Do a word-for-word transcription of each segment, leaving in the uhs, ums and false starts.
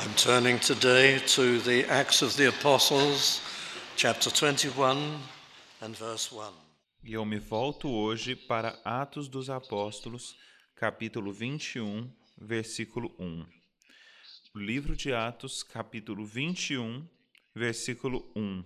I'm turning today to the Acts of the Apostles, chapter twenty-one and verse one. E eu me volto hoje para Atos dos Apóstolos, capítulo vinte e um, versículo um. O livro de Atos, capítulo vinte e um, versículo um.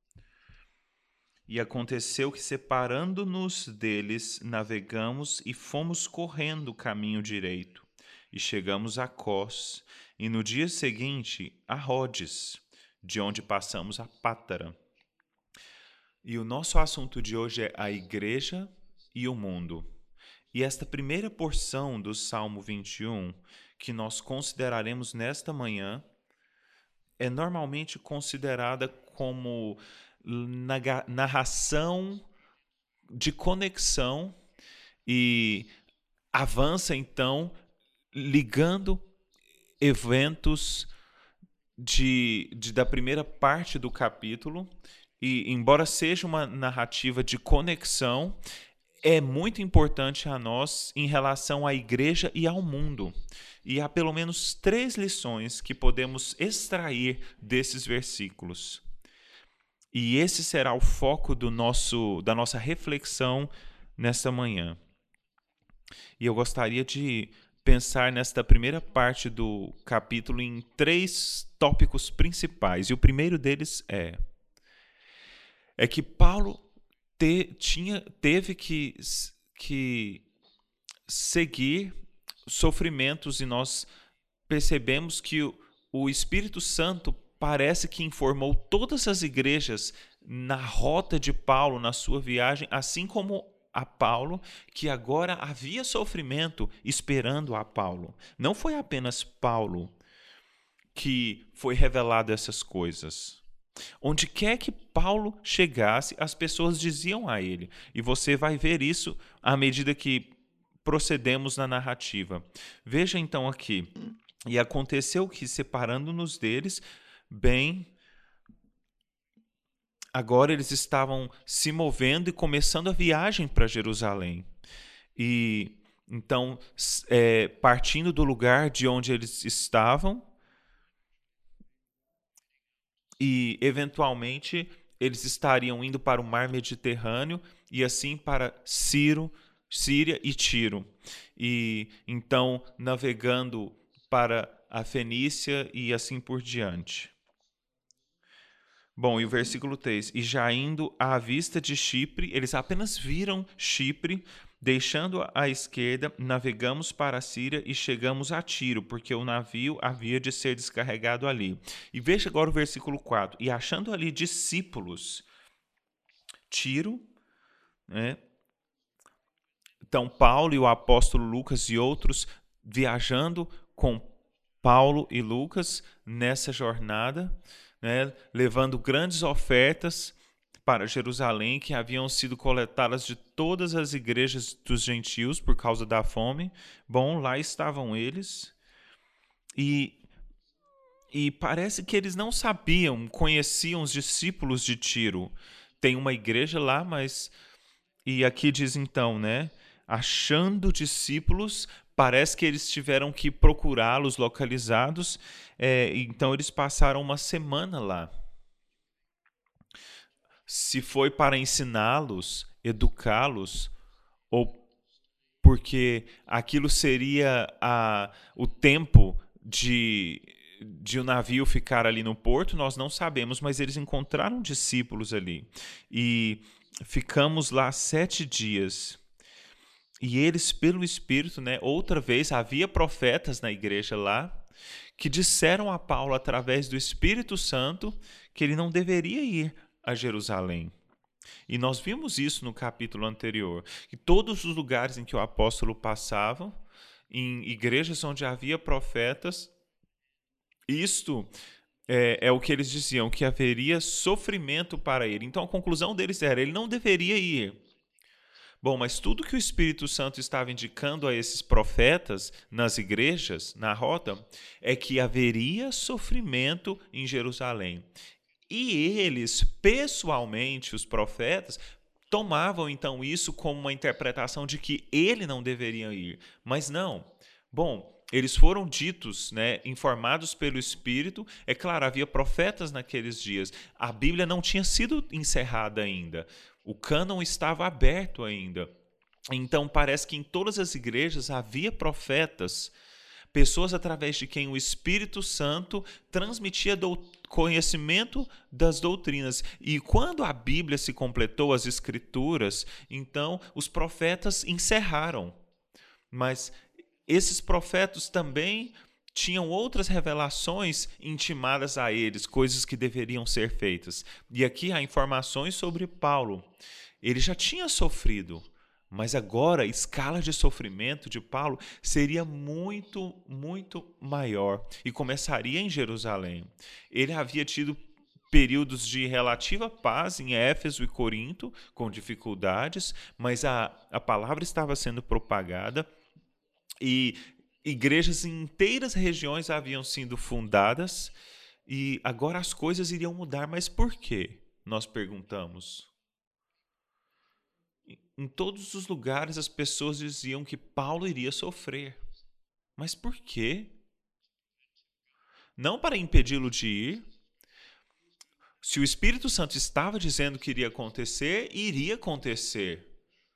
E aconteceu que, separando-nos deles, navegamos e fomos correndo o caminho direito, e chegamos a Cós, e no dia seguinte a Rhodes, de onde passamos a Pátara. E o nosso assunto de hoje é a igreja e o mundo. E esta primeira porção do Salmo vinte e um, que nós consideraremos nesta manhã, é normalmente considerada como narração de conexão e avança então ligando eventos de, de, da primeira parte do capítulo. E, embora seja uma narrativa de conexão, é muito importante a nós em relação à igreja e ao mundo. E há pelo menos três lições que podemos extrair desses versículos. E esse será o foco do nosso, da nossa reflexão nesta manhã. E eu gostaria de pensar nesta primeira parte do capítulo em três tópicos principais. E o primeiro deles é... é que Paulo te, tinha, teve que, que seguir sofrimentos, e nós percebemos que o, o Espírito Santo parece que informou todas as igrejas na rota de Paulo, na sua viagem, assim como a Paulo, que agora havia sofrimento esperando a Paulo. Não foi apenas Paulo que foi revelado essas coisas. Onde quer que Paulo chegasse, as pessoas diziam a ele. E você vai ver isso à medida que procedemos na narrativa. Veja então aqui. E aconteceu que, separando-nos deles, bem, agora eles estavam se movendo e começando a viagem para Jerusalém. E então, é, partindo do lugar de onde eles estavam, e, eventualmente, eles estariam indo para o mar Mediterrâneo e assim para Ciro, Síria e Tiro. E então, navegando para a Fenícia e assim por diante. Bom, e o versículo três. E já indo à vista de Chipre, eles apenas viram Chipre. Deixando à esquerda, navegamos para a Síria e chegamos a Tiro, porque o navio havia de ser descarregado ali. E veja agora o versículo quatro. E achando ali discípulos, Tiro, né? Então Paulo e o apóstolo Lucas e outros viajando com Paulo e Lucas nessa jornada, né? Levando grandes ofertas para Jerusalém, que haviam sido coletadas de todas as igrejas dos gentios por causa da fome. Bom, lá estavam eles. E, e parece que eles não sabiam, conheciam os discípulos de Tiro. Tem uma igreja lá, mas... E aqui diz então, né? Achando discípulos, parece que eles tiveram que procurá-los localizados. É, então eles passaram uma semana lá. Se foi para ensiná-los, educá-los, ou porque aquilo seria a, o tempo de, de o navio ficar ali no porto, nós não sabemos, mas eles encontraram discípulos ali. E ficamos lá sete dias. E eles, pelo Espírito, né, outra vez, havia profetas na igreja lá, que disseram a Paulo, através do Espírito Santo, que ele não deveria ir a Jerusalém. E nós vimos isso no capítulo anterior, que todos os lugares em que o apóstolo passava, em igrejas onde havia profetas, isto é, é o que eles diziam, que haveria sofrimento para ele. Então a conclusão deles era, ele não deveria ir. Bom, mas tudo que o Espírito Santo estava indicando a esses profetas nas igrejas, na rota, é que haveria sofrimento em Jerusalém. E eles, pessoalmente, os profetas, tomavam então isso como uma interpretação de que ele não deveria ir. Mas não. Bom, eles foram ditos, né, informados pelo Espírito. É claro, havia profetas naqueles dias. A Bíblia não tinha sido encerrada ainda. O cânon estava aberto ainda. Então, parece que em todas as igrejas havia profetas, pessoas através de quem o Espírito Santo transmitia do conhecimento das doutrinas. E quando a Bíblia se completou, as Escrituras, então os profetas encerraram. Mas esses profetas também tinham outras revelações intimadas a eles, coisas que deveriam ser feitas. E aqui há informações sobre Paulo. Ele já tinha sofrido, mas agora a escala de sofrimento de Paulo seria muito, muito maior e começaria em Jerusalém. Ele havia tido períodos de relativa paz em Éfeso e Corinto, com dificuldades, mas a, a palavra estava sendo propagada e igrejas em inteiras regiões haviam sido fundadas e agora as coisas iriam mudar. Mas por quê? Nós perguntamos. Em todos os lugares as pessoas diziam que Paulo iria sofrer. Mas por quê? Não para impedi-lo de ir. Se o Espírito Santo estava dizendo que iria acontecer, iria acontecer.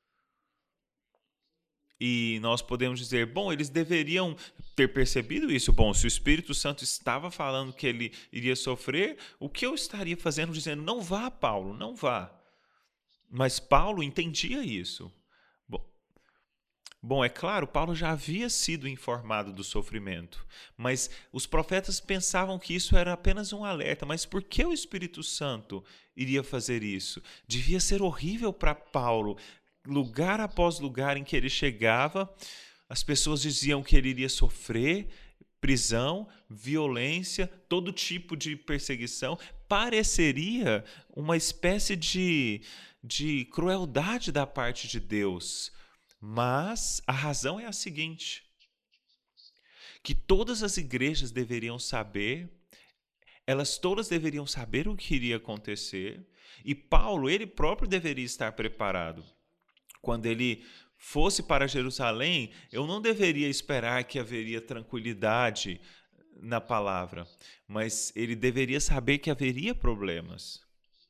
E nós podemos dizer, bom, eles deveriam ter percebido isso. Bom, se o Espírito Santo estava falando que ele iria sofrer, o que eu estaria fazendo dizendo, não vá, Paulo, não vá? Mas Paulo entendia isso. Bom, bom, é claro, Paulo já havia sido informado do sofrimento, mas os profetas pensavam que isso era apenas um alerta. Mas por que o Espírito Santo iria fazer isso? Devia ser horrível para Paulo. Lugar após lugar em que ele chegava, as pessoas diziam que ele iria sofrer prisão, violência, todo tipo de perseguição. Pareceria uma espécie de, de crueldade da parte de Deus. Mas a razão é a seguinte, que todas as igrejas deveriam saber, elas todas deveriam saber o que iria acontecer, e Paulo, ele próprio deveria estar preparado. Quando ele fosse para Jerusalém, eu não deveria esperar que haveria tranquilidade na palavra, mas ele deveria saber que haveria problemas.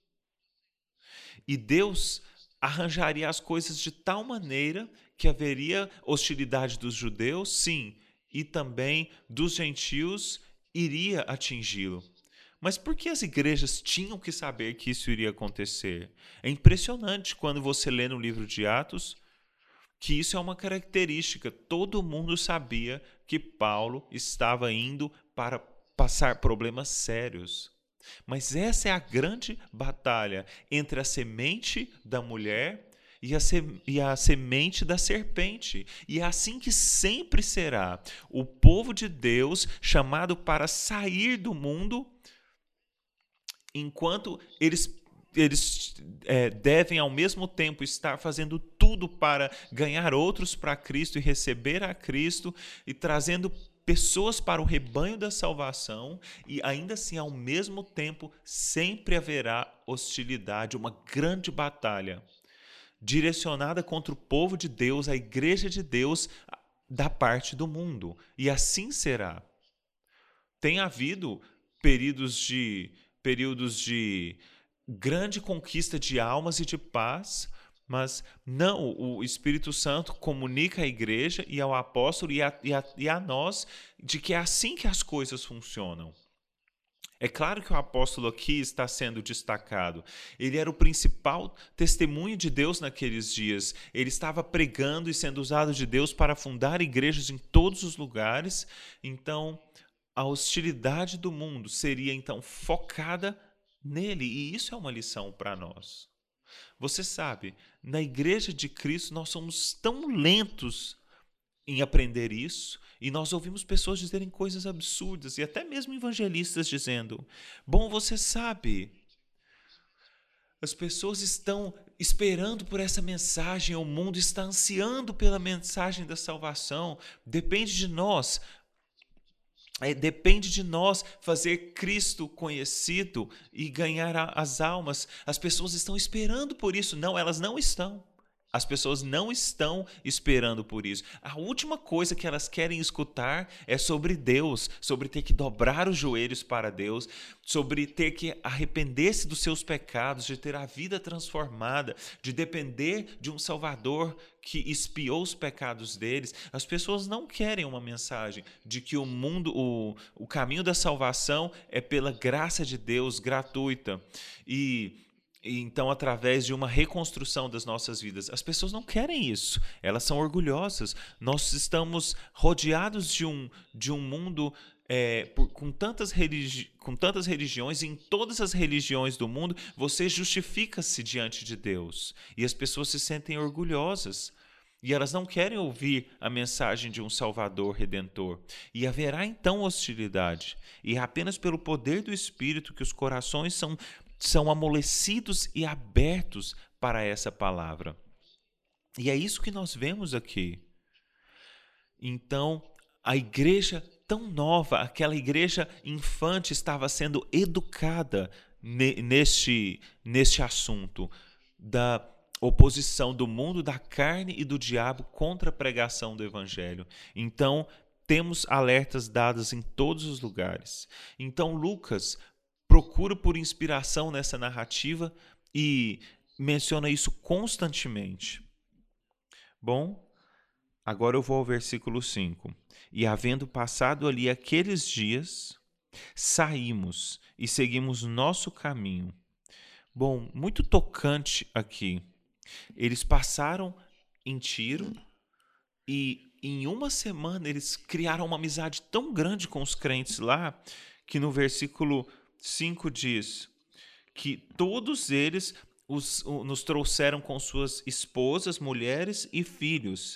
E Deus arranjaria as coisas de tal maneira que haveria hostilidade dos judeus, sim, e também dos gentios iria atingi-lo. Mas por que as igrejas tinham que saber que isso iria acontecer? É impressionante quando você lê no livro de Atos que isso é uma característica. Todo mundo sabia que Paulo estava indo para passar problemas sérios. Mas essa é a grande batalha entre a semente da mulher e a, se, e a semente da serpente. E é assim que sempre será. O povo de Deus, chamado para sair do mundo, enquanto eles, eles é, devem ao mesmo tempo estar fazendo tudo para ganhar outros para Cristo e receber a Cristo e trazendo pessoas para o rebanho da salvação, e ainda assim, ao mesmo tempo, sempre haverá hostilidade, uma grande batalha direcionada contra o povo de Deus, a igreja de Deus, da parte do mundo. E assim será. Tem havido períodos de, períodos de grande conquista de almas e de paz, mas não, o Espírito Santo comunica à igreja e ao apóstolo e a, e, a, e a nós de que é assim que as coisas funcionam. É claro que o apóstolo aqui está sendo destacado. Ele era o principal testemunho de Deus naqueles dias. Ele estava pregando e sendo usado de Deus para fundar igrejas em todos os lugares. Então, a hostilidade do mundo seria então focada nele. E isso é uma lição para nós. Você sabe, na igreja de Cristo nós somos tão lentos em aprender isso, e nós ouvimos pessoas dizerem coisas absurdas, e até mesmo evangelistas dizendo, bom, você sabe, as pessoas estão esperando por essa mensagem, o mundo está ansiando pela mensagem da salvação, depende de nós, é, depende de nós fazer Cristo conhecido e ganhar a, as almas. As pessoas estão esperando por isso. Não, elas não estão. As pessoas não estão esperando por isso. A última coisa que elas querem escutar é sobre Deus, sobre ter que dobrar os joelhos para Deus, sobre ter que arrepender-se dos seus pecados, de ter a vida transformada, de depender de um Salvador que expiou os pecados deles. As pessoas não querem uma mensagem de que o mundo, o, o caminho da salvação é pela graça de Deus gratuita e E então, através de uma reconstrução das nossas vidas. As pessoas não querem isso, elas são orgulhosas. Nós estamos rodeados de um, de um mundo é, por, com, tantas religi- com tantas religiões, e em todas as religiões do mundo, você justifica-se diante de Deus. E as pessoas se sentem orgulhosas. E elas não querem ouvir a mensagem de um Salvador Redentor. E haverá então hostilidade. E é apenas pelo poder do Espírito que os corações são são amolecidos e abertos para essa palavra. E é isso que nós vemos aqui. Então, a igreja tão nova, aquela igreja infante, estava sendo educada neste, neste assunto da oposição do mundo, da carne e do diabo contra a pregação do evangelho. Então, temos alertas dados em todos os lugares. Então, Lucas procura por inspiração nessa narrativa e menciona isso constantemente. Bom, agora eu vou ao versículo cinco. E havendo passado ali aqueles dias, saímos e seguimos nosso caminho. Bom, muito tocante aqui. Eles passaram em Tiro e em uma semana eles criaram uma amizade tão grande com os crentes lá que no versículo cinco diz que todos eles os, o, nos trouxeram com suas esposas, mulheres e filhos.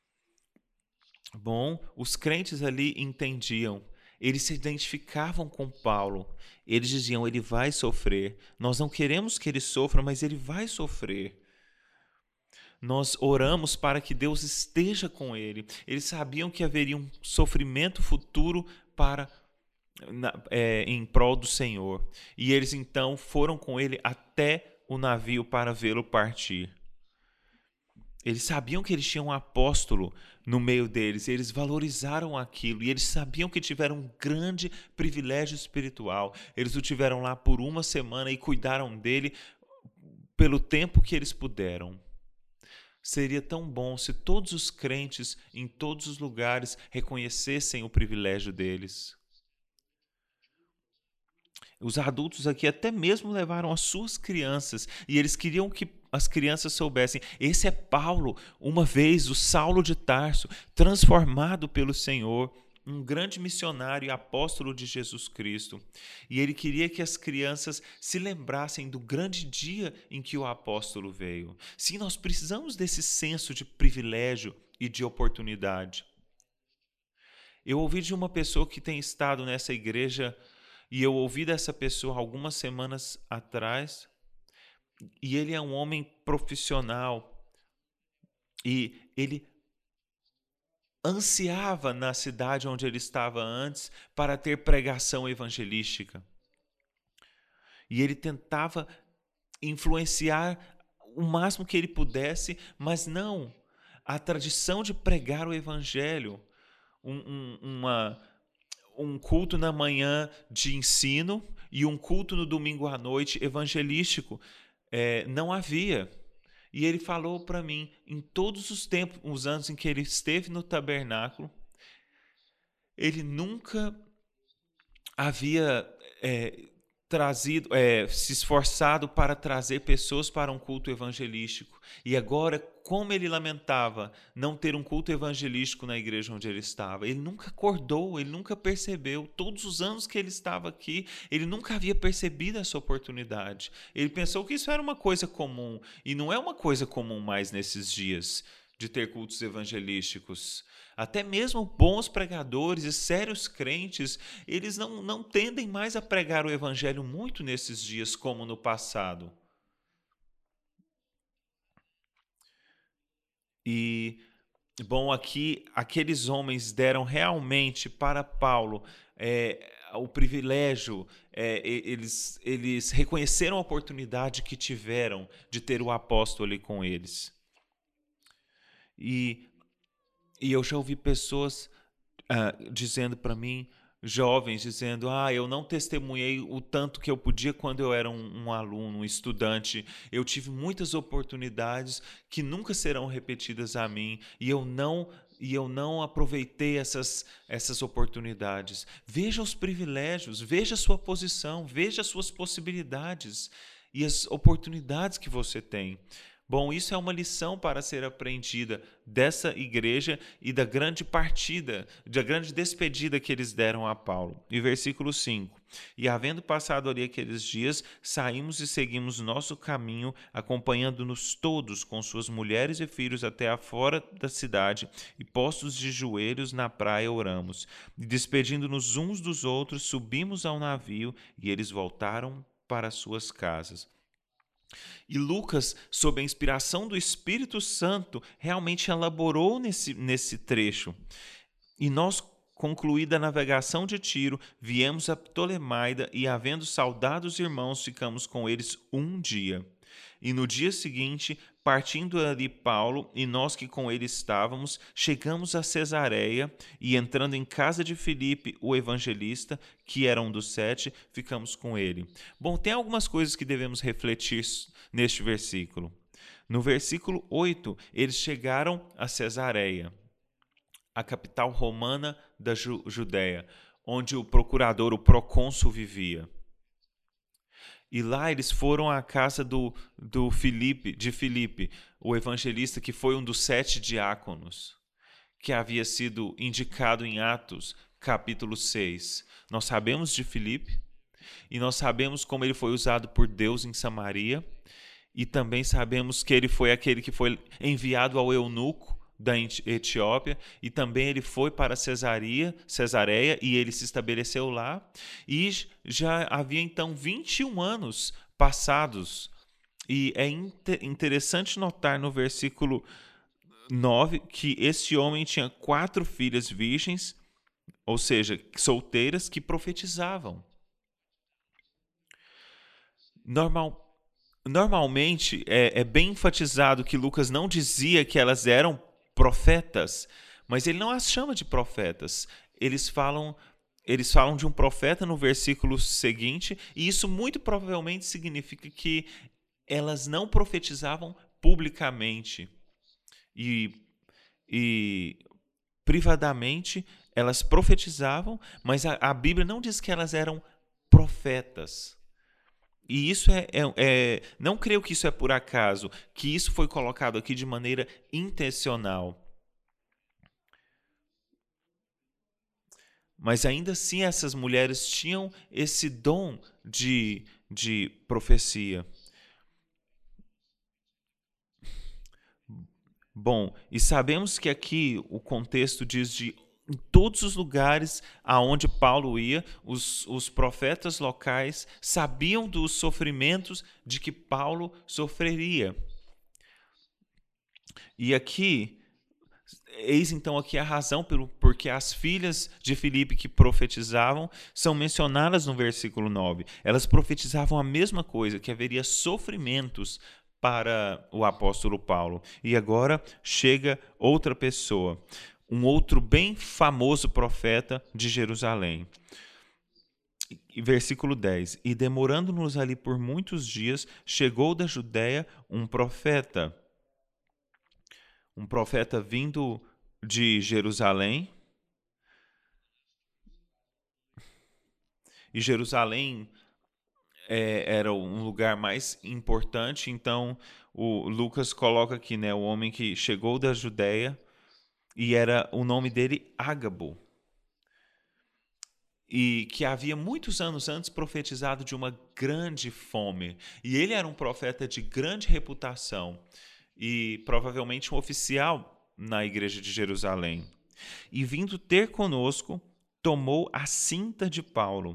Bom, os crentes ali entendiam, eles se identificavam com Paulo. Eles diziam, ele vai sofrer. Nós não queremos que ele sofra, mas ele vai sofrer. Nós oramos para que Deus esteja com ele. Eles sabiam que haveria um sofrimento futuro para Na, é, em prol do Senhor. E eles então foram com ele até o navio para vê-lo partir. Eles sabiam que eles tinham um apóstolo no meio deles, eles valorizaram aquilo, e eles sabiam que tiveram um grande privilégio espiritual. Eles o tiveram lá por uma semana e cuidaram dele pelo tempo que eles puderam. Seria tão bom se todos os crentes em todos os lugares reconhecessem o privilégio deles. Os adultos aqui até mesmo levaram as suas crianças e eles queriam que as crianças soubessem. Esse é Paulo, uma vez o Saulo de Tarso, transformado pelo Senhor, um grande missionário e apóstolo de Jesus Cristo. E ele queria que as crianças se lembrassem do grande dia em que o apóstolo veio. Sim, nós precisamos desse senso de privilégio e de oportunidade. Eu ouvi de uma pessoa que tem estado nessa igreja. E eu ouvi dessa pessoa algumas semanas atrás, e ele é um homem profissional, e ele ansiava na cidade onde ele estava antes para ter pregação evangelística. E ele tentava influenciar o máximo que ele pudesse, mas não. A tradição de pregar o evangelho, um, um, uma... um culto na manhã de ensino e um culto no domingo à noite evangelístico. É, não havia. E ele falou para mim, em todos os tempos, os anos em que ele esteve no tabernáculo, ele nunca havia é, trazido, é, se esforçado para trazer pessoas para um culto evangelístico. E agora, como ele lamentava não ter um culto evangelístico na igreja onde ele estava. Ele nunca acordou, ele nunca percebeu. Todos os anos que ele estava aqui, ele nunca havia percebido essa oportunidade. Ele pensou que isso era uma coisa comum. E não é uma coisa comum mais nesses dias de ter cultos evangelísticos. Até mesmo bons pregadores e sérios crentes, eles não, não tendem mais a pregar o evangelho muito nesses dias como no passado. E, bom, aqui aqueles homens deram realmente para Paulo é, o privilégio, é, eles, eles reconheceram a oportunidade que tiveram de ter o apóstolo ali com eles. E, e eu já ouvi pessoas uh, dizendo para mim, jovens dizendo, ah, eu não testemunhei o tanto que eu podia quando eu era um, um aluno, um estudante. Eu tive muitas oportunidades que nunca serão repetidas a mim e eu não e eu não aproveitei essas, essas oportunidades. Veja os privilégios, veja a sua posição, veja as suas possibilidades e as oportunidades que você tem. Bom, isso é uma lição para ser aprendida dessa igreja e da grande partida, da grande despedida que eles deram a Paulo. E versículo cinco. E havendo passado ali aqueles dias, saímos e seguimos nosso caminho, acompanhando-nos todos com suas mulheres e filhos até afora da cidade, e postos de joelhos na praia oramos. E despedindo-nos uns dos outros, subimos ao navio, e eles voltaram para suas casas. E Lucas, sob a inspiração do Espírito Santo, realmente elaborou nesse, nesse trecho. E nós, concluída a navegação de Tiro, viemos a Ptolemaida e, havendo saudado os irmãos, ficamos com eles um dia. E no dia seguinte, partindo ali Paulo e nós que com ele estávamos, chegamos a Cesareia e, entrando em casa de Filipe, o evangelista, que era um dos sete, ficamos com ele. Bom, tem algumas coisas que devemos refletir neste versículo. No versículo oito, eles chegaram a Cesareia, a capital romana da Ju- Judéia, onde o procurador, o procônsul, vivia. E lá eles foram à casa do, do Filipe, de Filipe, o evangelista que foi um dos sete diáconos, que havia sido indicado em Atos, capítulo seis. Nós sabemos de Filipe e nós sabemos como ele foi usado por Deus em Samaria e também sabemos que ele foi aquele que foi enviado ao eunuco da Etiópia, e também ele foi para Cesareia, Cesareia e ele se estabeleceu lá, e já havia então vinte e um anos passados. E é interessante notar no versículo nove que esse homem tinha quatro filhas virgens, ou seja, solteiras, que profetizavam. Normal, normalmente é, é bem enfatizado que Lucas não dizia que elas eram profetas, mas ele não as chama de profetas. Eles falam, eles falam de um profeta no versículo seguinte, e isso muito provavelmente significa que elas não profetizavam publicamente e, e privadamente elas profetizavam, mas a, a Bíblia não diz que elas eram profetas. E isso é, é, é. Não creio que isso é por acaso, que isso foi colocado aqui de maneira intencional. Mas ainda assim, essas mulheres tinham esse dom de, de profecia. Bom, e sabemos que aqui o contexto diz de em todos os lugares aonde Paulo ia, os, os profetas locais sabiam dos sofrimentos de que Paulo sofreria. E aqui, eis então aqui a razão pelo porque as filhas de Filipe que profetizavam são mencionadas no versículo nove. Elas profetizavam a mesma coisa, que haveria sofrimentos para o apóstolo Paulo. E agora chega outra pessoa, um outro bem famoso profeta de Jerusalém. Versículo dez. E demorando-nos ali por muitos dias, chegou da Judéia um profeta, um profeta vindo de Jerusalém. E Jerusalém é, era um lugar mais importante, então o Lucas coloca aqui, né, o homem que chegou da Judéia, e era o nome dele Ágabo, e que havia muitos anos antes profetizado de uma grande fome. E ele era um profeta de grande reputação e provavelmente um oficial na igreja de Jerusalém. E vindo ter conosco, tomou a cinta de Paulo.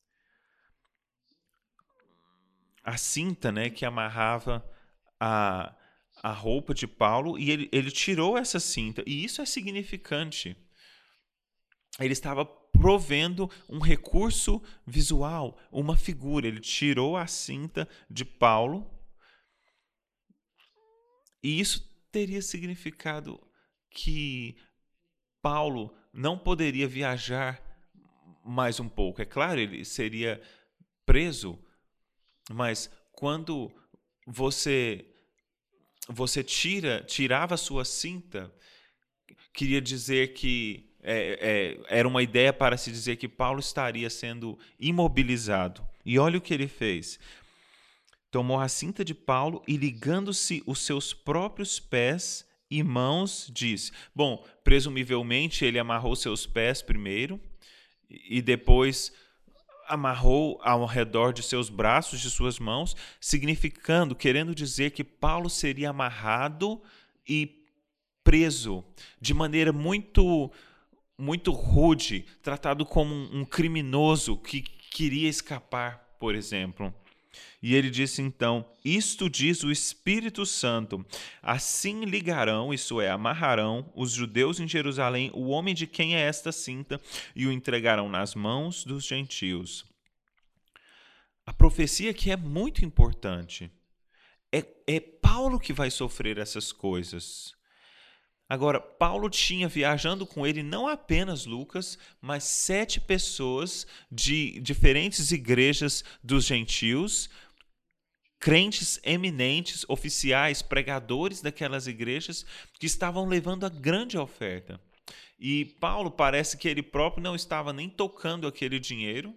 A cinta, né, que amarrava a, a roupa de Paulo, e ele, ele tirou essa cinta. E isso é significante. Ele estava provendo um recurso visual, uma figura. Ele tirou a cinta de Paulo. E isso teria significado que Paulo não poderia viajar mais um pouco. É claro, ele seria preso, mas quando você você tira tirava a sua cinta, queria dizer que é, é, era uma ideia para se dizer que Paulo estaria sendo imobilizado. E olha o que ele fez. Tomou a cinta de Paulo e, ligando-se os seus próprios pés e mãos, disse... Bom, presumivelmente ele amarrou seus pés primeiro e depois amarrou ao redor de seus braços, de suas mãos, significando, querendo dizer que Paulo seria amarrado e preso de maneira muito, muito rude, tratado como um, um criminoso que queria escapar, por exemplo. E ele disse então, isto diz o Espírito Santo, assim ligarão, isso é, amarrarão os judeus em Jerusalém o homem de quem é esta cinta e o entregarão nas mãos dos gentios. A profecia aqui é muito importante. É, é Paulo que vai sofrer essas coisas. Agora, Paulo tinha viajando com ele não apenas Lucas, mas sete pessoas de diferentes igrejas dos gentios, crentes eminentes, oficiais, pregadores daquelas igrejas que estavam levando a grande oferta. E Paulo parece que ele próprio não estava nem tocando aquele dinheiro,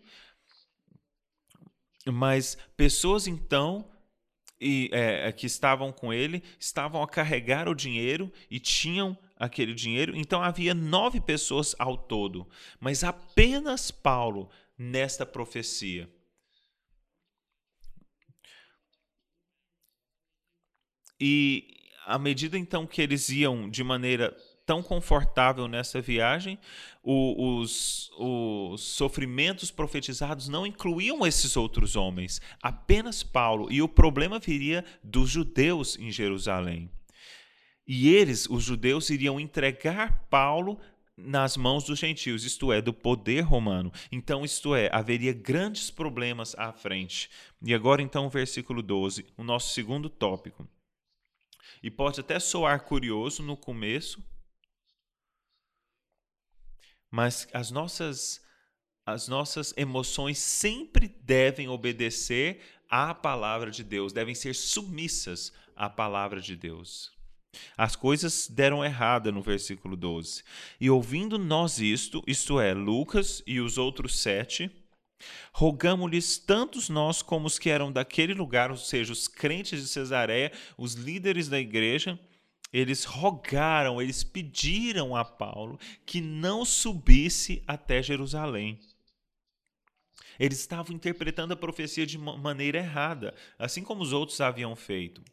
mas pessoas então e, é, que estavam com ele estavam a carregar o dinheiro e tinham aquele dinheiro. Então havia nove pessoas ao todo, mas apenas Paulo nesta profecia. E à medida então que eles iam de maneira tão confortável nessa viagem, o, os, os sofrimentos profetizados não incluíam esses outros homens, apenas Paulo. E o problema viria dos judeus em Jerusalém. E eles, os judeus, iriam entregar Paulo nas mãos dos gentios, isto é, do poder romano. Então, isto é, haveria grandes problemas à frente. E agora, então, o versículo doze, o nosso segundo tópico. E pode até soar curioso no começo, mas as nossas, as nossas emoções sempre devem obedecer à palavra de Deus, devem ser submissas à palavra de Deus. As coisas deram errada no versículo doze. E ouvindo nós isto, isto é, Lucas e os outros sete, rogamo-lhes tantos nós como os que eram daquele lugar, ou seja, os crentes de Cesareia, os líderes da igreja, eles rogaram, eles pediram a Paulo que não subisse até Jerusalém. Eles estavam interpretando a profecia de maneira errada, assim como os outros haviam feito.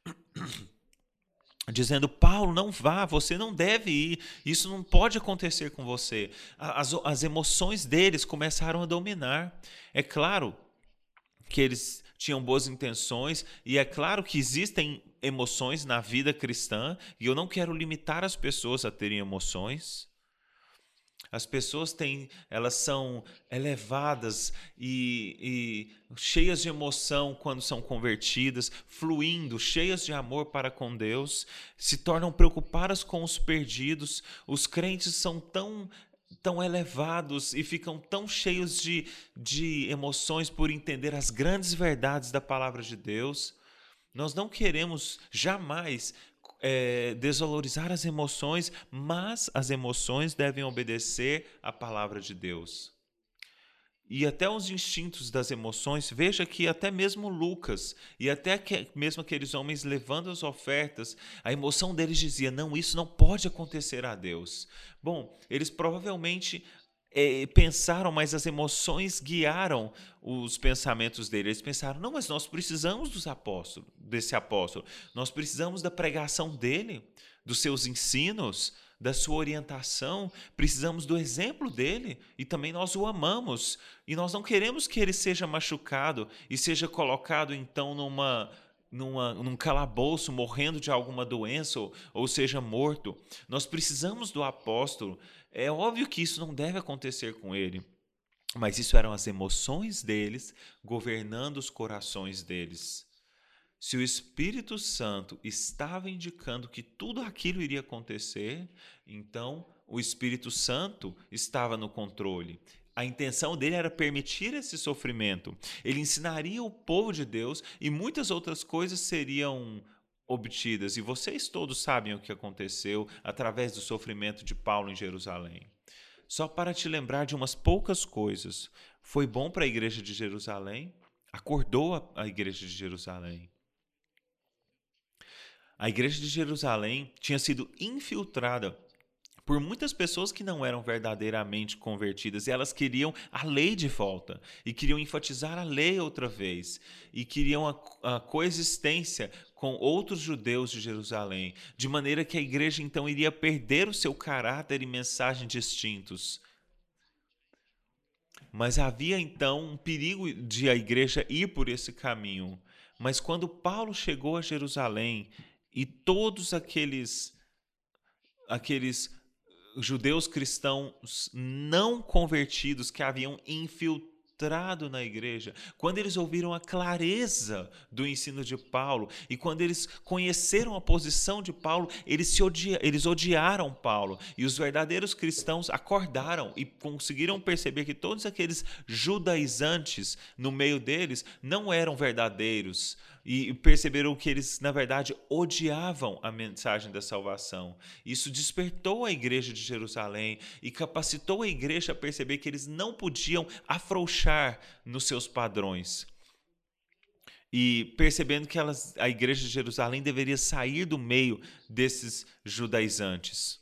Dizendo, Paulo, não vá, você não deve ir, isso não pode acontecer com você. As, as emoções deles começaram a dominar. É claro que eles tinham boas intenções e é claro que existem emoções na vida cristã e eu não quero limitar as pessoas a terem emoções. As pessoas têm, elas são elevadas e, e cheias de emoção quando são convertidas, fluindo, cheias de amor para com Deus, se tornam preocupadas com os perdidos. Os crentes são tão, tão elevados e ficam tão cheios de, de emoções por entender as grandes verdades da palavra de Deus. Nós não queremos jamais É, desvalorizar as emoções, mas as emoções devem obedecer à palavra de Deus. E até os instintos das emoções, veja que até mesmo Lucas, e até que, mesmo aqueles homens levando as ofertas, a emoção deles dizia, não, isso não pode acontecer a Deus. Bom, eles provavelmente É, pensaram, mas as emoções guiaram os pensamentos deles. Eles pensaram, não, mas nós precisamos dos apóstolos, desse apóstolo. Nós precisamos da pregação dele, dos seus ensinos, da sua orientação. Precisamos do exemplo dele e também nós o amamos. E nós não queremos que ele seja machucado e seja colocado, então, numa... Numa, num calabouço, morrendo de alguma doença ou, ou seja morto. Nós precisamos do apóstolo. É óbvio que isso não deve acontecer com ele, mas isso eram as emoções deles governando os corações deles. Se o Espírito Santo estava indicando que tudo aquilo iria acontecer, então o Espírito Santo estava no controle. A intenção dele era permitir esse sofrimento. Ele ensinaria o povo de Deus e muitas outras coisas seriam obtidas. E vocês todos sabem o que aconteceu através do sofrimento de Paulo em Jerusalém. Só para te lembrar de umas poucas coisas. Foi bom para a igreja de Jerusalém, acordou a, a igreja de Jerusalém. A igreja de Jerusalém tinha sido infiltrada por muitas pessoas que não eram verdadeiramente convertidas, e elas queriam a lei de volta, e queriam enfatizar a lei outra vez, e queriam a, a coexistência com outros judeus de Jerusalém, de maneira que a igreja então iria perder o seu caráter e mensagem distintos. Mas havia então um perigo de a igreja ir por esse caminho. Mas quando Paulo chegou a Jerusalém, e todos aqueles, aqueles judeus cristãos não convertidos que haviam infiltrado na igreja, quando eles ouviram a clareza do ensino de Paulo e quando eles conheceram a posição de Paulo, eles, se odia, eles odiaram Paulo. E os verdadeiros cristãos acordaram e conseguiram perceber que todos aqueles judaizantes no meio deles não eram verdadeiros, e perceberam que eles, na verdade, odiavam a mensagem da salvação. Isso despertou a igreja de Jerusalém e capacitou a igreja a perceber que eles não podiam afrouxar nos seus padrões. E percebendo que elas, a igreja de Jerusalém deveria sair do meio desses judaizantes.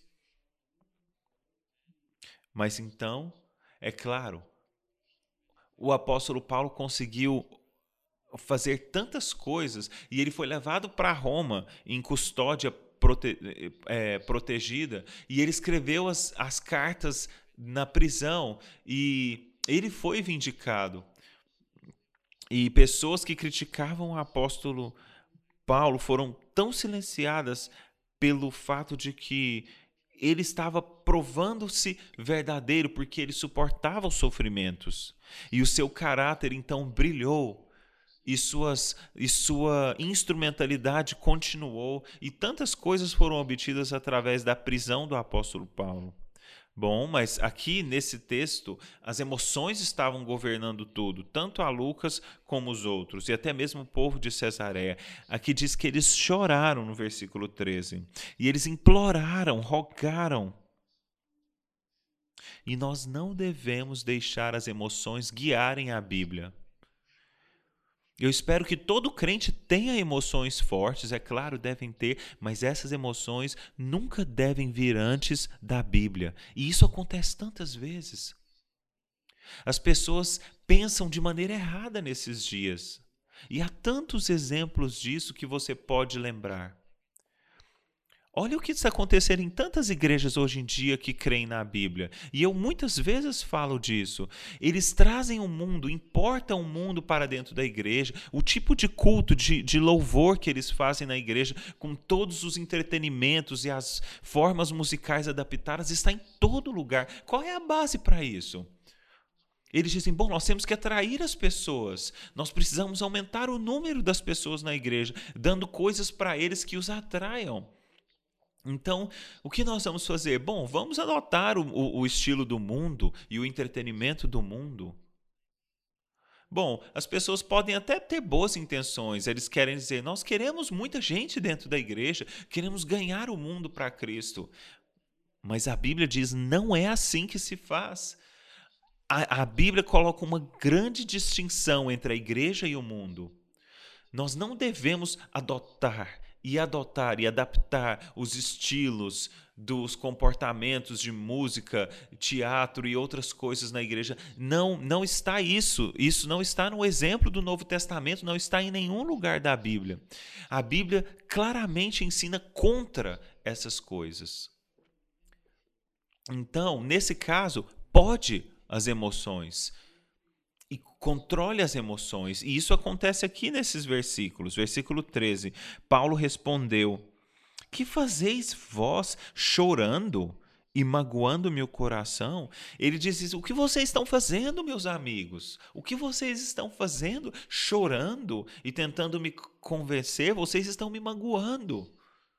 Mas então, é claro, o apóstolo Paulo conseguiu fazer tantas coisas, e ele foi levado para Roma em custódia prote, é, protegida, e ele escreveu as, as cartas na prisão, e ele foi vindicado. E pessoas que criticavam o apóstolo Paulo foram tão silenciadas pelo fato de que ele estava provando-se verdadeiro, porque ele suportava os sofrimentos, e o seu caráter então brilhou. E, suas, e sua instrumentalidade continuou, e tantas coisas foram obtidas através da prisão do apóstolo Paulo. Bom, mas aqui nesse texto, as emoções estavam governando tudo, tanto a Lucas como os outros, e até mesmo o povo de Cesareia. Aqui diz que eles choraram no versículo treze, e eles imploraram, rogaram. E nós não devemos deixar as emoções guiarem a Bíblia. Eu espero que todo crente tenha emoções fortes, é claro, devem ter, mas essas emoções nunca devem vir antes da Bíblia. E isso acontece tantas vezes. As pessoas pensam de maneira errada nesses dias. E há tantos exemplos disso que você pode lembrar. Olha o que está acontecendo em tantas igrejas hoje em dia que creem na Bíblia. E eu muitas vezes falo disso. Eles trazem o mundo, importam o mundo para dentro da igreja. O tipo de culto, de, de louvor que eles fazem na igreja, com todos os entretenimentos e as formas musicais adaptadas, está em todo lugar. Qual é a base para isso? Eles dizem, bom, nós temos que atrair as pessoas. Nós precisamos aumentar o número das pessoas na igreja, dando coisas para eles que os atraiam. Então, o que nós vamos fazer? Bom, vamos adotar o, o, o estilo do mundo e o entretenimento do mundo. Bom, as pessoas podem até ter boas intenções. Eles querem dizer, nós queremos muita gente dentro da igreja, queremos ganhar o mundo para Cristo. Mas a Bíblia diz, não é assim que se faz. A, a Bíblia coloca uma grande distinção entre a igreja e o mundo. Nós não devemos adotar e adotar e adaptar os estilos dos comportamentos de música, teatro e outras coisas na igreja. Não, não está isso. Isso não está no exemplo do Novo Testamento, não está em nenhum lugar da Bíblia. A Bíblia claramente ensina contra essas coisas. Então, nesse caso, pode as emoções. E controle as emoções. E isso acontece aqui nesses versículos. Versículo treze. Paulo respondeu, que fazeis vós chorando e magoando meu coração, ele diz isso: o que vocês estão fazendo, meus amigos? O que vocês estão fazendo? Chorando e tentando me convencer, vocês estão me magoando.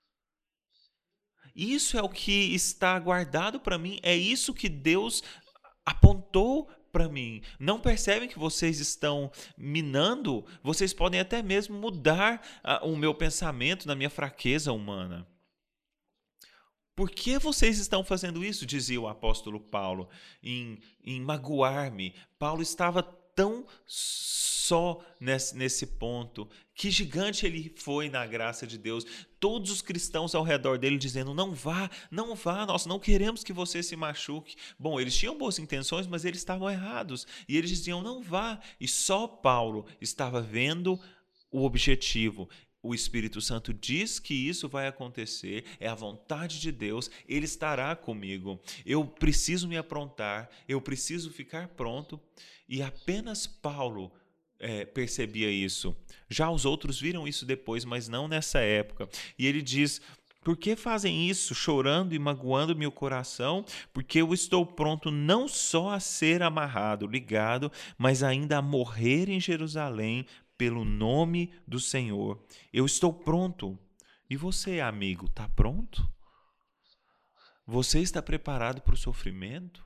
Isso é o que está guardado para mim, é isso que Deus apontou para mim. Não percebem que vocês estão minando? Vocês podem até mesmo mudar uh, o meu pensamento na minha fraqueza humana. Por que vocês estão fazendo isso? Dizia o apóstolo Paulo, em, em magoar-me. Paulo estava tão só nesse, nesse ponto. Que gigante ele foi na graça de Deus. Todos os cristãos ao redor dele dizendo: não vá, não vá, nós não queremos que você se machuque. Bom, eles tinham boas intenções, mas eles estavam errados. E eles diziam: não vá. E só Paulo estava vendo o objetivo. O Espírito Santo diz que isso vai acontecer, é a vontade de Deus, Ele estará comigo. Eu preciso me aprontar, eu preciso ficar pronto. E apenas Paulo é, percebia isso. Já os outros viram isso depois, mas não nessa época. E ele diz: por que fazem isso, chorando e magoando meu coração? Porque eu estou pronto não só a ser amarrado, ligado, mas ainda a morrer em Jerusalém, pelo nome do Senhor. Eu estou pronto. E você, amigo, está pronto? Você está preparado para o sofrimento?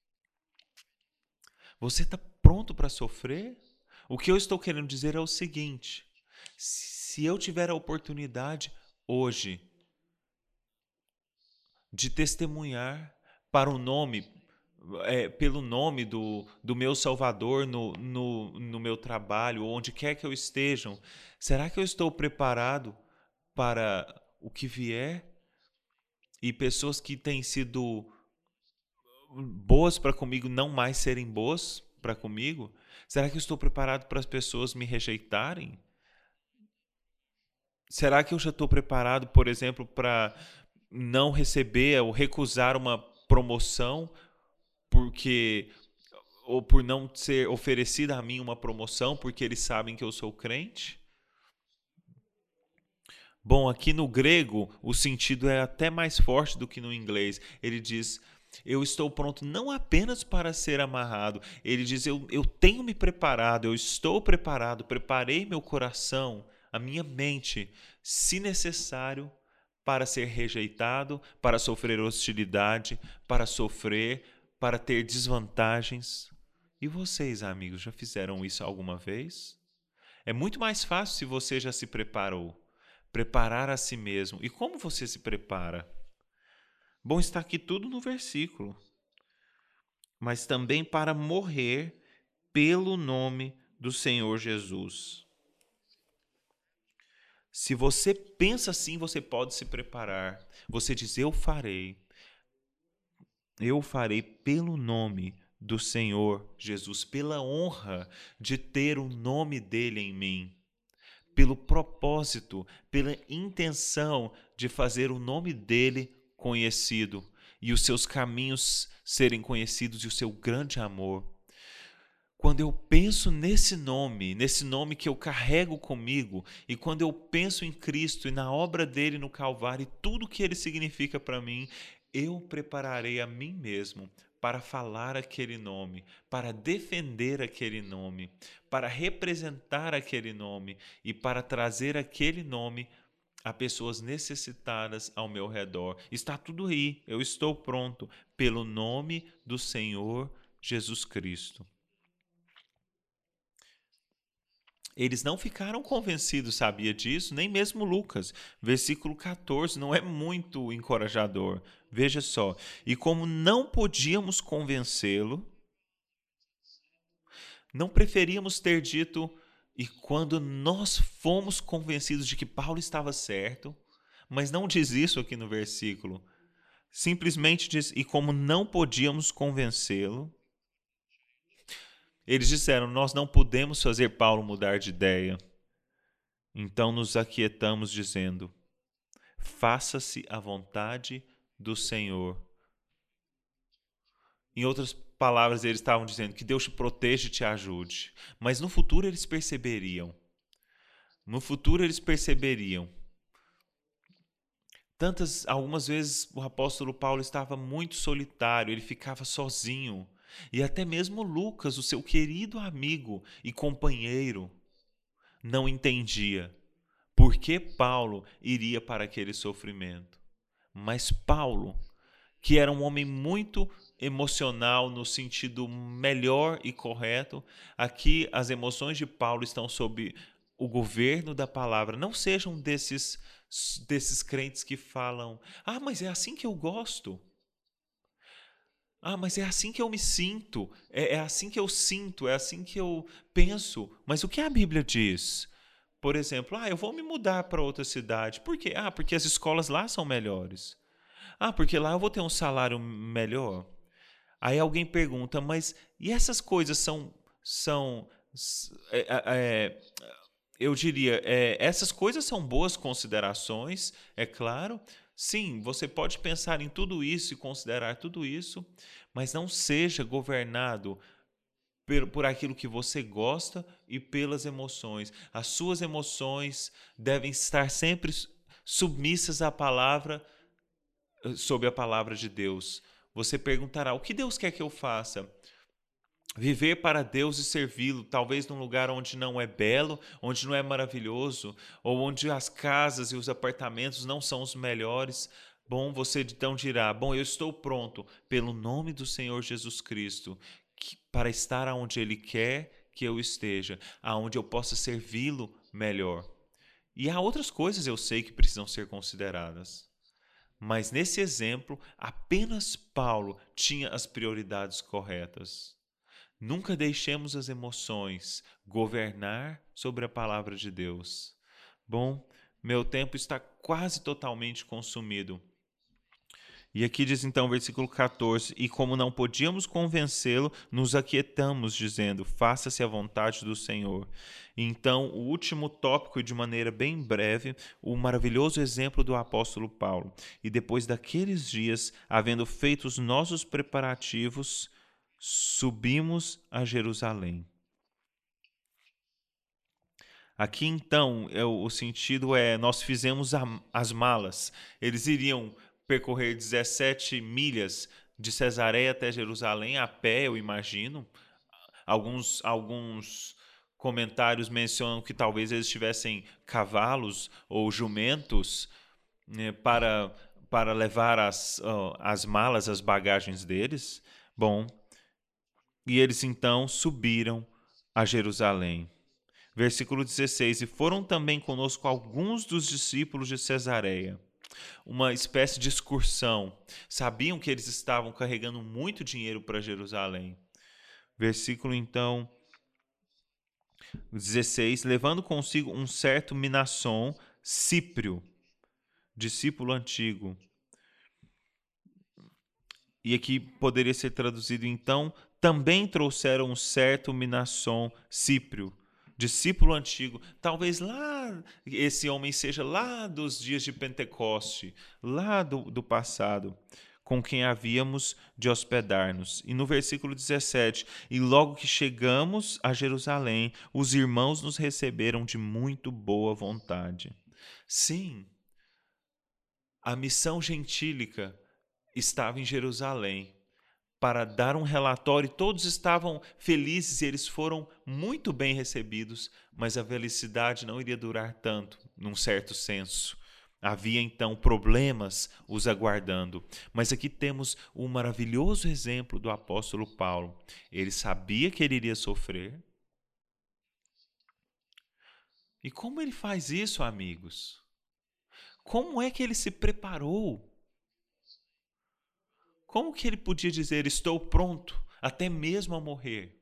Você está pronto para sofrer? O que eu estou querendo dizer é o seguinte: se eu tiver a oportunidade hoje de testemunhar para o nome, É, pelo nome do, do meu Salvador no, no, no meu trabalho, onde quer que eu esteja, será que eu estou preparado para o que vier? E pessoas que têm sido boas para comigo não mais serem boas para comigo? Será que eu estou preparado para as pessoas me rejeitarem? Será que eu já estou preparado, por exemplo, para não receber ou recusar uma promoção porque ou por não ser oferecida a mim uma promoção porque eles sabem que eu sou crente? Bom, aqui no grego o sentido é até mais forte do que no inglês. Ele diz: eu estou pronto não apenas para ser amarrado. Ele diz: eu, eu tenho me preparado, eu estou preparado, preparei meu coração, a minha mente, se necessário, para ser rejeitado, para sofrer hostilidade, para sofrer, para ter desvantagens. E vocês, amigos, já fizeram isso alguma vez? É muito mais fácil se você já se preparou. Preparar a si mesmo. E como você se prepara? Bom, está aqui tudo no versículo. Mas também para morrer pelo nome do Senhor Jesus. Se você pensa assim, você pode se preparar. Você diz: eu farei. Eu farei pelo nome do Senhor Jesus, pela honra de ter o nome dele em mim, pelo propósito, pela intenção de fazer o nome dele conhecido e os seus caminhos serem conhecidos e o seu grande amor. Quando eu penso nesse nome, nesse nome que eu carrego comigo, e quando eu penso em Cristo e na obra dele no Calvário e tudo que ele significa para mim, eu prepararei a mim mesmo para falar aquele nome, para defender aquele nome, para representar aquele nome e para trazer aquele nome a pessoas necessitadas ao meu redor. Está tudo aí, eu estou pronto, pelo nome do Senhor Jesus Cristo. Eles não ficaram convencidos, sabia disso? Nem mesmo Lucas. Versículo catorze não é muito encorajador. Veja só. E como não podíamos convencê-lo, não preferíamos ter dito, e quando nós fomos convencidos de que Paulo estava certo, mas não diz isso aqui no versículo. Simplesmente diz: e como não podíamos convencê-lo, eles disseram: nós não podemos fazer Paulo mudar de ideia. Então nos aquietamos dizendo: faça-se a vontade do Senhor. Em outras palavras, eles estavam dizendo que Deus te proteja e te ajude. Mas no futuro eles perceberiam. No futuro eles perceberiam. Tantas, algumas vezes o apóstolo Paulo estava muito solitário, ele ficava sozinho. E até mesmo Lucas, o seu querido amigo e companheiro, não entendia por que Paulo iria para aquele sofrimento. Mas Paulo, que era um homem muito emocional no sentido melhor e correto, aqui as emoções de Paulo estão sob o governo da palavra. Não sejam desses, desses crentes que falam: ah, mas é assim que eu gosto. Ah, mas é assim que eu me sinto, é, é assim que eu sinto, é assim que eu penso. Mas o que a Bíblia diz? Por exemplo, ah, eu vou me mudar para outra cidade. Por quê? Ah, porque as escolas lá são melhores. Ah, porque lá eu vou ter um salário melhor. Aí alguém pergunta, mas e essas coisas são, são é, é, eu diria, é, essas coisas são boas considerações, é claro. Sim, você pode pensar em tudo isso e considerar tudo isso, mas não seja governado por, por aquilo que você gosta e pelas emoções. As suas emoções devem estar sempre submissas à palavra, sob a palavra de Deus. Você perguntará: o que Deus quer que eu faça? Viver para Deus e servi-lo, talvez num lugar onde não é belo, onde não é maravilhoso, ou onde as casas e os apartamentos não são os melhores. Bom, você então dirá: bom, eu estou pronto, pelo nome do Senhor Jesus Cristo, que, para estar aonde Ele quer que eu esteja, aonde eu possa servi-lo melhor. E há outras coisas, eu sei, que precisam ser consideradas. Mas nesse exemplo, apenas Paulo tinha as prioridades corretas. Nunca deixemos as emoções governar sobre a palavra de Deus. Bom, meu tempo está quase totalmente consumido. E aqui diz então, versículo catorze: e como não podíamos convencê-lo, nos aquietamos, dizendo: faça-se a vontade do Senhor. E então, o último tópico, de maneira bem breve, o maravilhoso exemplo do apóstolo Paulo. E depois daqueles dias, havendo feito os nossos preparativos, subimos a Jerusalém. Aqui então, é, o sentido é: nós fizemos a, as malas. Eles iriam percorrer dezessete milhas de Cesareia até Jerusalém, a pé, eu imagino. Alguns, alguns comentários mencionam que talvez eles tivessem cavalos ou jumentos, né, para, para levar as, uh, as malas, as bagagens deles. Bom, e eles então subiram a Jerusalém. Versículo dezesseis: e foram também conosco alguns dos discípulos de Cesareia. Uma espécie de excursão. Sabiam que eles estavam carregando muito dinheiro para Jerusalém. Versículo então dezesseis: levando consigo um certo Minasson, Cíprio, discípulo antigo. E aqui poderia ser traduzido então: também trouxeram um certo Minasson, Cíprio, discípulo antigo. Talvez lá esse homem seja lá dos dias de Pentecoste, lá do, do passado, com quem havíamos de hospedar-nos. E no versículo dezessete: e logo que chegamos a Jerusalém, os irmãos nos receberam de muito boa vontade. Sim, a missão gentílica estava em Jerusalém para dar um relatório. Todos estavam felizes e eles foram muito bem recebidos, mas a felicidade não iria durar tanto, num certo senso. Havia então problemas os aguardando. Mas aqui temos um maravilhoso exemplo do apóstolo Paulo. Ele sabia que ele iria sofrer. E como ele faz isso, amigos? Como é que ele se preparou? Como que ele podia dizer: estou pronto, até mesmo a morrer?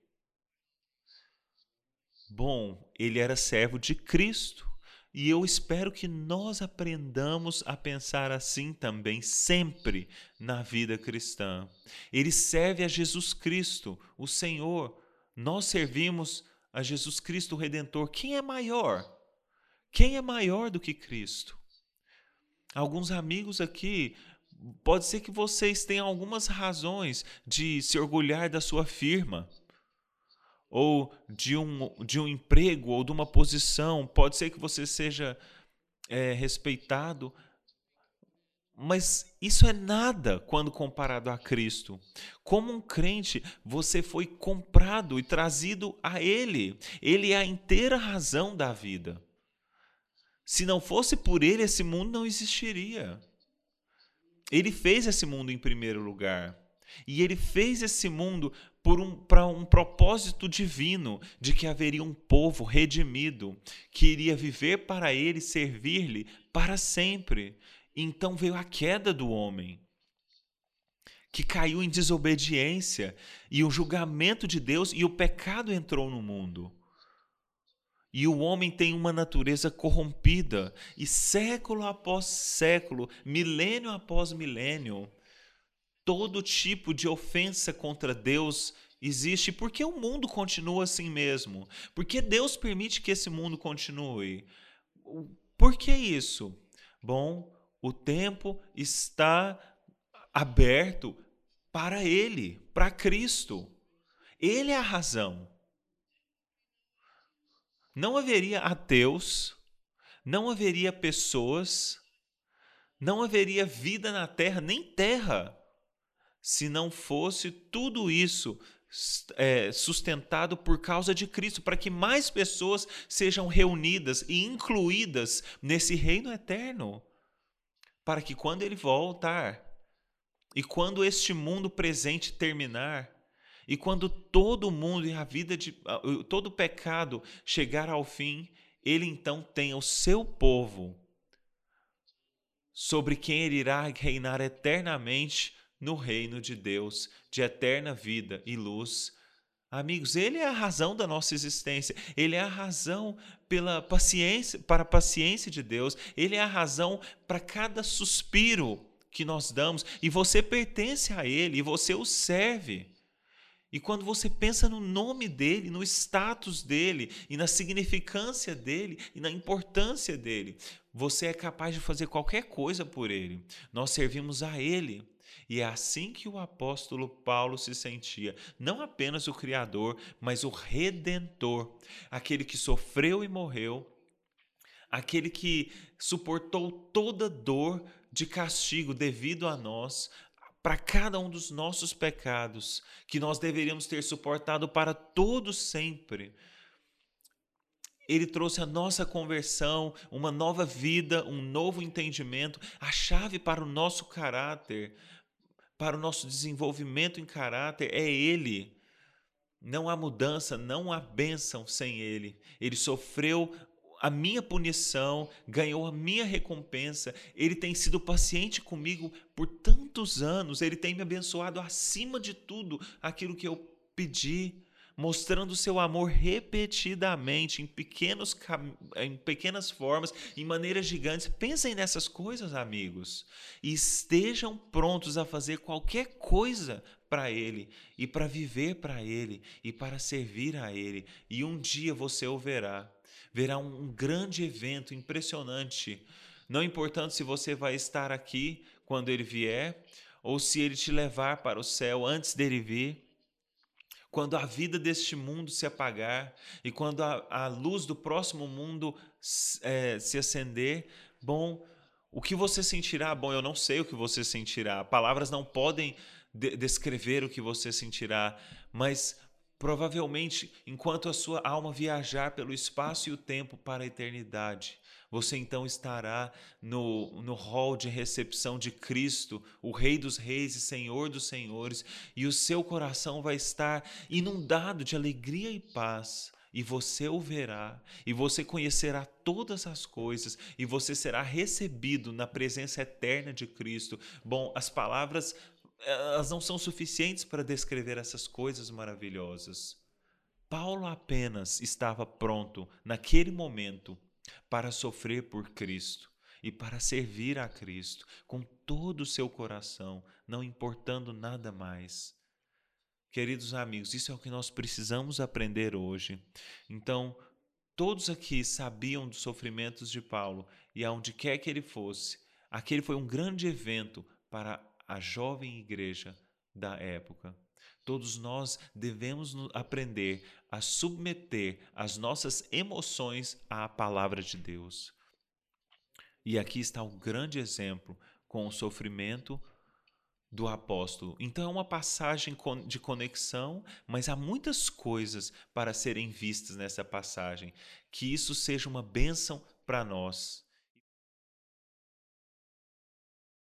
Bom, ele era servo de Cristo. E eu espero que nós aprendamos a pensar assim também, sempre na vida cristã. Ele serve a Jesus Cristo, o Senhor. Nós servimos a Jesus Cristo, o Redentor. Quem é maior? Quem é maior do que Cristo? Alguns amigos aqui, pode ser que vocês tenham algumas razões de se orgulhar da sua firma, ou de um, de um emprego, ou de uma posição. Pode ser que você seja é, respeitado Mas isso é nada quando comparado a Cristo. Como um crente, você foi comprado e trazido a Ele. Ele é a inteira razão da vida. Se não fosse por Ele, esse mundo não existiria. Ele fez esse mundo em primeiro lugar. E Ele fez esse mundo por um, para um propósito divino, de que haveria um povo redimido, que iria viver para Ele, servir-lhe para sempre. Então veio a queda do homem, que caiu em desobediência, e o julgamento de Deus, e o pecado entrou no mundo. E o homem tem uma natureza corrompida, e século após século, milênio após milênio, todo tipo de ofensa contra Deus existe. Por que o mundo continua assim mesmo? Por que Deus permite que esse mundo continue? Por que isso? Bom, o tempo está aberto para Ele, para Cristo. Ele é a razão. Não haveria ateus, não haveria pessoas, não haveria vida na terra, nem terra, se não fosse tudo isso é, sustentado por causa de Cristo, para que mais pessoas sejam reunidas e incluídas nesse reino eterno, para que quando Ele voltar, e quando este mundo presente terminar, e quando todo mundo e a vida de todo o pecado chegar ao fim, Ele então tenha o seu povo, sobre quem Ele irá reinar eternamente no reino de Deus, de eterna vida e luz. Amigos, Ele é a razão da nossa existência. Ele é a razão pela paciência, para a paciência de Deus. Ele é a razão para cada suspiro que nós damos. E você pertence a Ele, e você o serve. E quando você pensa no nome dele, no status dele, e na significância dele, e na importância dele, você é capaz de fazer qualquer coisa por ele. Nós servimos a ele. E é assim que o apóstolo Paulo se sentia, não apenas o Criador, mas o Redentor, aquele que sofreu e morreu, aquele que suportou toda dor de castigo devido a nós, para cada um dos nossos pecados, que nós deveríamos ter suportado para todos sempre. Ele trouxe a nossa conversão, uma nova vida, um novo entendimento, a chave para o nosso caráter, para o nosso desenvolvimento em caráter, é Ele. Não há mudança, não há bênção sem Ele. Ele sofreu a minha punição, ganhou a minha recompensa. Ele tem sido paciente comigo por tantos anos. Ele tem me abençoado acima de tudo aquilo que eu pedi, mostrando o seu amor repetidamente, em, pequenos, em pequenas formas, em maneiras gigantes. Pensem nessas coisas, amigos, e estejam prontos a fazer qualquer coisa para Ele, e para viver para Ele, e para servir a Ele. E um dia você o verá. Verá um grande evento impressionante, não importando se você vai estar aqui quando Ele vier, ou se Ele te levar para o céu antes dele vir. Quando a vida deste mundo se apagar, e quando a, a luz do próximo mundo é, se acender, bom, o que você sentirá? Bom, eu não sei o que você sentirá. Palavras não podem de- descrever o que você sentirá, mas provavelmente, enquanto a sua alma viajar pelo espaço e o tempo para a eternidade, você então estará no, no hall de recepção de Cristo, o Rei dos Reis e Senhor dos Senhores, e o seu coração vai estar inundado de alegria e paz, e você o verá, e você conhecerá todas as coisas, e você será recebido na presença eterna de Cristo. Bom, as palavras, elas não são suficientes para descrever essas coisas maravilhosas. Paulo apenas estava pronto, naquele momento, para sofrer por Cristo e para servir a Cristo com todo o seu coração, não importando nada mais. Queridos amigos, isso é o que nós precisamos aprender hoje. Então, todos aqui sabiam dos sofrimentos de Paulo, e aonde quer que ele fosse, aquele foi um grande evento para a jovem igreja da época. Todos nós devemos aprender a submeter as nossas emoções à palavra de Deus. E aqui está um grande exemplo, com o sofrimento do apóstolo. Então é uma passagem de conexão, mas há muitas coisas para serem vistas nessa passagem. Que isso seja uma bênção para nós.